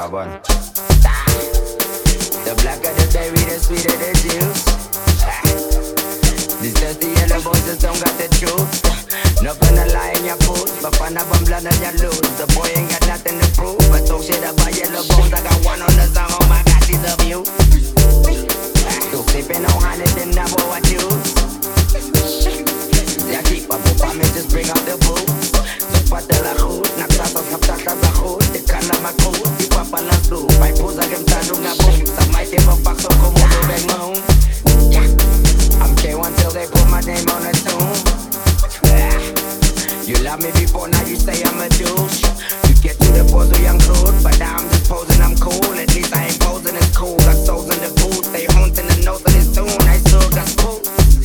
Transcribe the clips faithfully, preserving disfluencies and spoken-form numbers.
Sabon. The blacker the berry, the sweeter the juice. These thirsty yellow boys just don't got the truth. Not gonna lie in your food, but find out I'm blind and you lose. The boy ain't got nothing to prove, but talk shit about yellow bones. I got one on the song, oh my God, she's a view. Still sipping on honey, then never what juice. Ya keep up, up, me just bring out the booze. Zupate la hood, naksasa kaptata za hood. The kana makud, di papa la su. Pai pusa que mtando nga boom. Sa mai te mapak so como do bang moon. I'm K one till they put my name on the tomb. You love me before, now you say I'm a douche. You get to the pose of young crude, but now I'm just posing, I'm cool. At least I ain't posing, it's cool. Got souls in the booth, they haunting the notes of this tune. I still got school.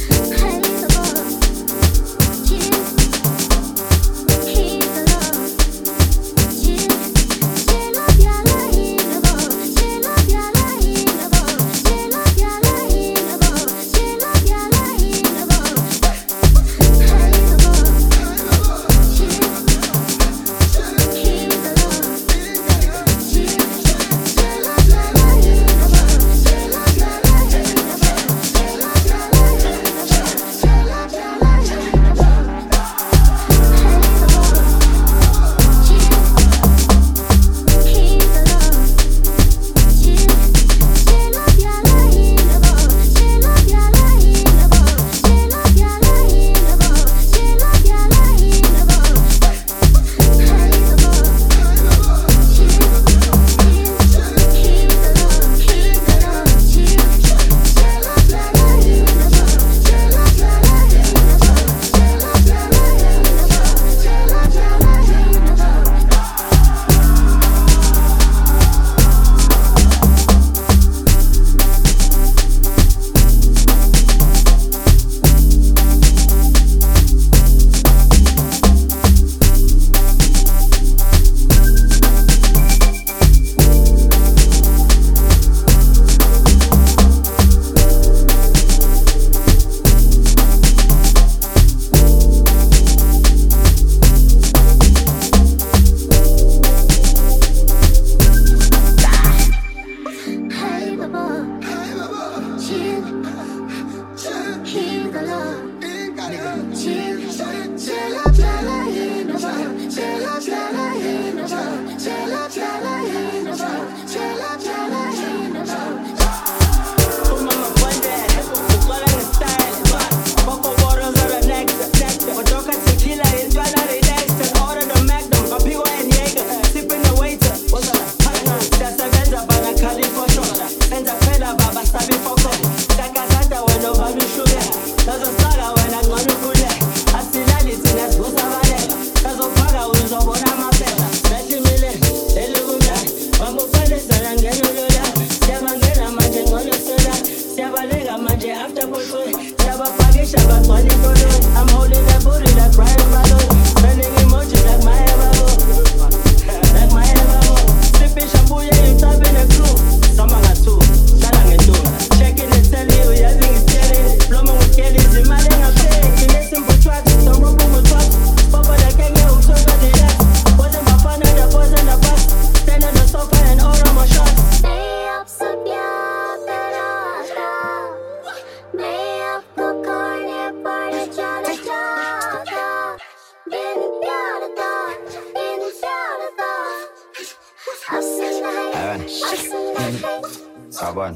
Sabon.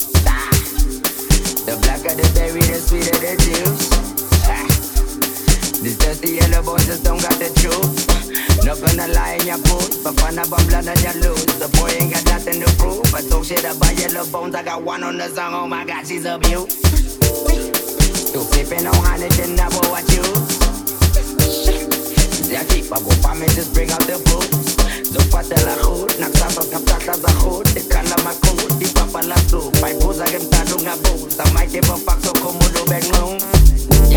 The blacker the berry, the sweeter the juice. These thirsty yellow boys just don't got the truth. Not gonna lie in your food, but find out I'm blind and you lose. The boy ain't got nothing to prove, but talk shit about yellow bones. I got one on the song, oh my God, she's a beaut. Still sipping on honey, then never what you. Ya keep up, up, me just bring out the booze. Zupate la hood, naksasa kaptata za hood. The kana makud, di papa la su. Pai pusa que mtando nga booze. Sa mai te papak so como do bang room.